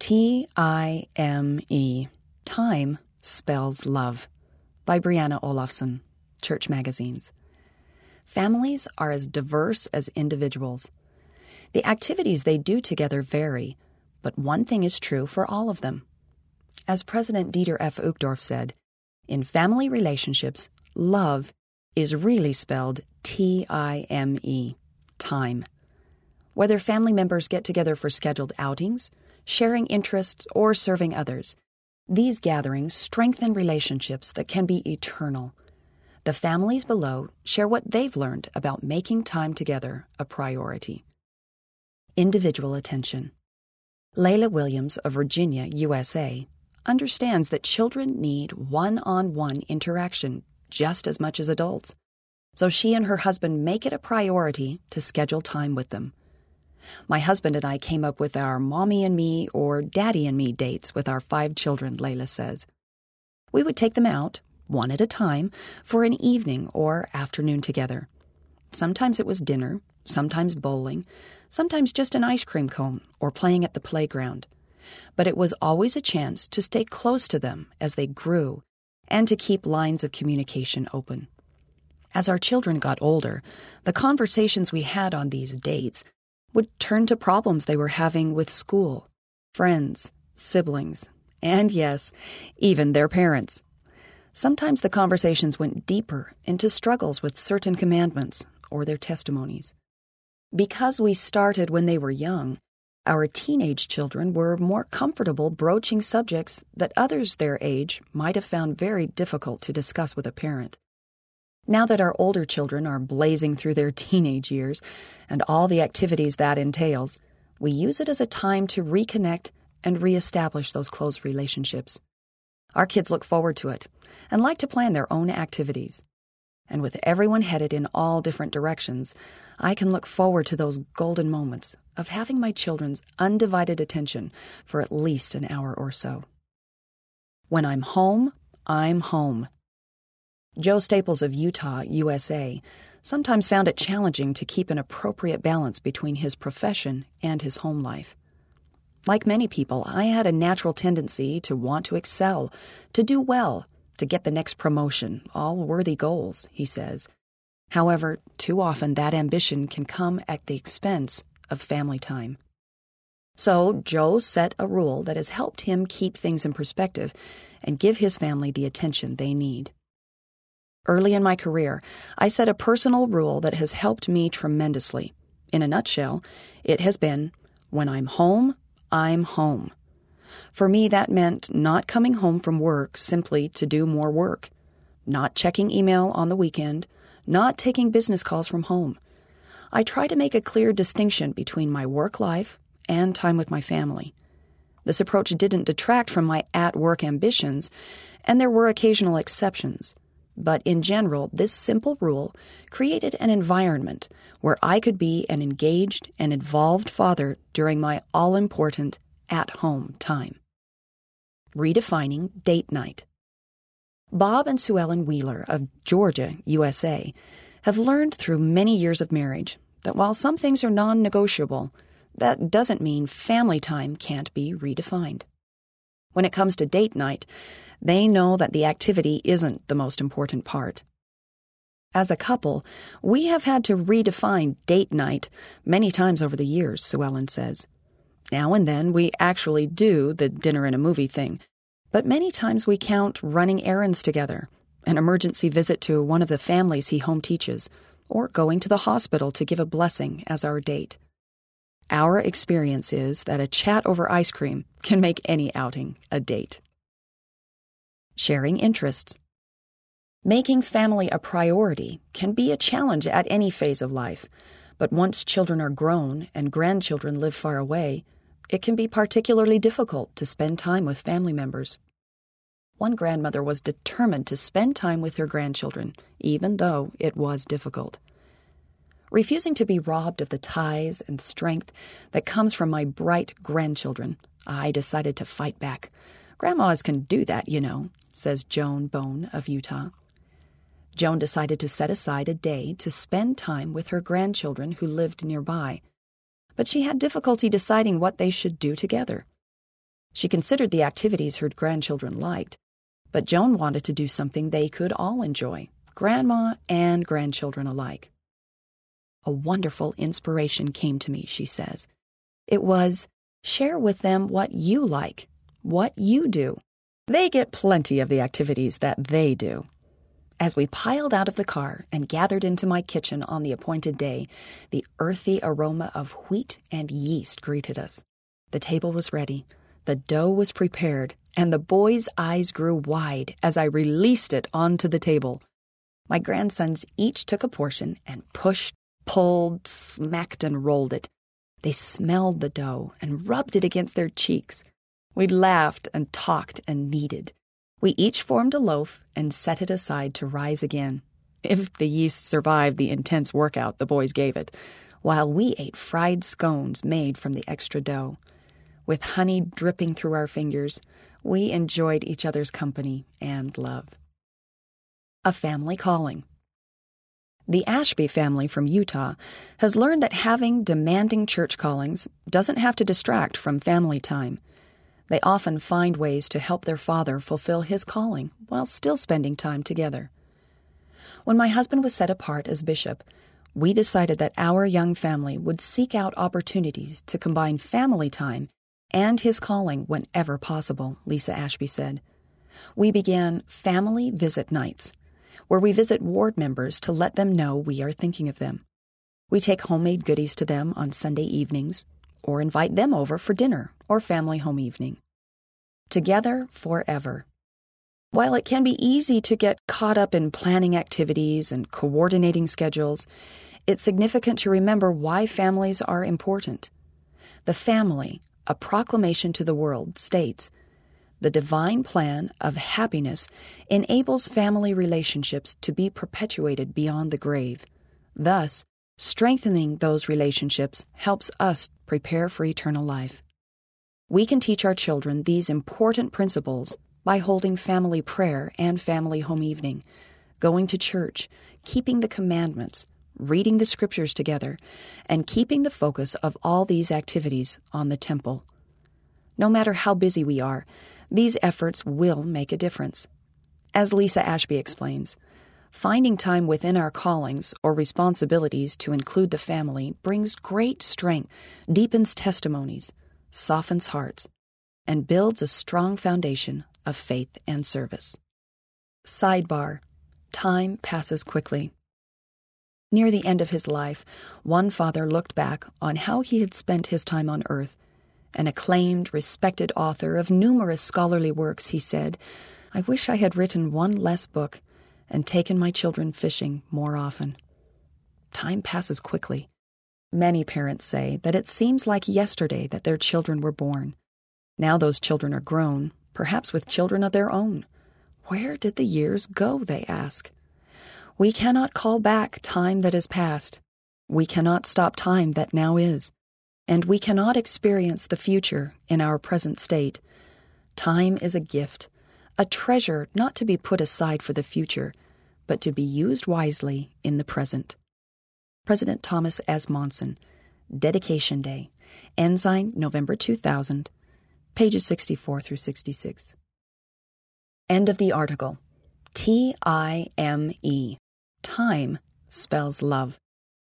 T-I-M-E. Time spells love. By Brianna Olafson, Church Magazines. Families are as diverse as individuals. The activities they do together vary, but one thing is true for all of them. As President Dieter F. Uchtdorf said, in family relationships, love is really spelled T-I-M-E, time. Whether family members get together for scheduled outings, sharing interests, or serving others, these gatherings strengthen relationships that can be eternal. The families below share what they've learned about making time together a priority. Individual attention. Layla Williams of Virginia, USA, understands that children need one-on-one interaction just as much as adults, so she and her husband make it a priority to schedule time with them. My husband and I came up with our mommy and me or daddy and me dates with our 5 children, Layla says. We would take them out, one at a time, for an evening or afternoon together. Sometimes it was dinner, sometimes bowling, sometimes just an ice cream cone or playing at the playground. But it was always a chance to stay close to them as they grew and to keep lines of communication open. As our children got older, the conversations we had on these dates would turn to problems they were having with school, friends, siblings, and yes, even their parents. Sometimes the conversations went deeper into struggles with certain commandments or their testimonies. Because we started when they were young, our teenage children were more comfortable broaching subjects that others their age might have found very difficult to discuss with a parent. Now that our older children are blazing through their teenage years and all the activities that entails, we use it as a time to reconnect and reestablish those close relationships. Our kids look forward to it and like to plan their own activities. And with everyone headed in all different directions, I can look forward to those golden moments of having my children's undivided attention for at least an hour or so. When I'm home, I'm home. Joe Staples of Utah, USA, sometimes found it challenging to keep an appropriate balance between his profession and his home life. Like many people, I had a natural tendency to want to excel, to do well, to get the next promotion, all worthy goals, he says. However, too often that ambition can come at the expense of family time. So Joe set a rule that has helped him keep things in perspective and give his family the attention they need. Early in my career, I set a personal rule that has helped me tremendously. In a nutshell, it has been, when I'm home, I'm home. For me, that meant not coming home from work simply to do more work, not checking email on the weekend, not taking business calls from home. I try to make a clear distinction between my work life and time with my family. This approach didn't detract from my at-work ambitions, and there were occasional exceptions. But in general, this simple rule created an environment where I could be an engaged and involved father during my all-important at-home time. Redefining date night. Bob and Sue Ellen Wheeler of Georgia, USA, have learned through many years of marriage that while some things are non-negotiable, that doesn't mean family time can't be redefined. When it comes to date night, they know that the activity isn't the most important part. As a couple, we have had to redefine date night many times over the years, Sue Ellen says. Now and then we actually do the dinner and a movie thing, but many times we count running errands together, an emergency visit to one of the families he home teaches, or going to the hospital to give a blessing as our date. Our experience is that a chat over ice cream can make any outing a date. Sharing interests. Making family a priority can be a challenge at any phase of life, but once children are grown and grandchildren live far away, it can be particularly difficult to spend time with family members. One grandmother was determined to spend time with her grandchildren, even though it was difficult. Refusing to be robbed of the ties and strength that comes from my bright grandchildren, I decided to fight back. Grandmas can do that, you know, says Joan Bone of Utah. Joan decided to set aside a day to spend time with her grandchildren who lived nearby, but she had difficulty deciding what they should do together. She considered the activities her grandchildren liked, but Joan wanted to do something they could all enjoy, grandma and grandchildren alike. A wonderful inspiration came to me, she says. It was, share with them what you like, what you do. They get plenty of the activities that they do. As we piled out of the car and gathered into my kitchen on the appointed day, the earthy aroma of wheat and yeast greeted us. The table was ready, the dough was prepared, and the boys' eyes grew wide as I released it onto the table. My grandsons each took a portion and pushed, pulled, smacked, and rolled it. They smelled the dough and rubbed it against their cheeks. We laughed and talked and kneaded. We each formed a loaf and set it aside to rise again. If the yeast survived the intense workout the boys gave it, while we ate fried scones made from the extra dough. With honey dripping through our fingers, we enjoyed each other's company and love. A family calling. The Ashby family from Utah has learned that having demanding church callings doesn't have to distract from family time. They often find ways to help their father fulfill his calling while still spending time together. When my husband was set apart as bishop, we decided that our young family would seek out opportunities to combine family time and his calling whenever possible, Lisa Ashby said. We began family visit nights, where we visit ward members to let them know we are thinking of them. We take homemade goodies to them on Sunday evenings, or invite them over for dinner or family home evening. Together forever. While it can be easy to get caught up in planning activities and coordinating schedules, it's significant to remember why families are important. The Family, a Proclamation to the World, states, "The divine plan of happiness enables family relationships to be perpetuated beyond the grave. Thus, strengthening those relationships helps us prepare for eternal life." We can teach our children these important principles by holding family prayer and family home evening, going to church, keeping the commandments, reading the scriptures together, and keeping the focus of all these activities on the temple. No matter how busy we are, these efforts will make a difference. As Lisa Ashby explains, finding time within our callings or responsibilities to include the family brings great strength, deepens testimonies, softens hearts, and builds a strong foundation of faith and service. Sidebar: time passes quickly. Near the end of his life, one father looked back on how he had spent his time on earth. An acclaimed, respected author of numerous scholarly works, he said, "I wish I had written one less book and taken my children fishing more often." Time passes quickly. Many parents say that it seems like yesterday that their children were born. Now those children are grown, perhaps with children of their own. Where did the years go, they ask. We cannot call back time that is past. We cannot stop time that now is. And we cannot experience the future in our present state. Time is a gift, a treasure not to be put aside for the future, but to be used wisely in the present. President Thomas S. Monson, Dedication Day, Ensign, November 2000, pages 64 through 66. End of the article. T-I-M-E. Time spells love.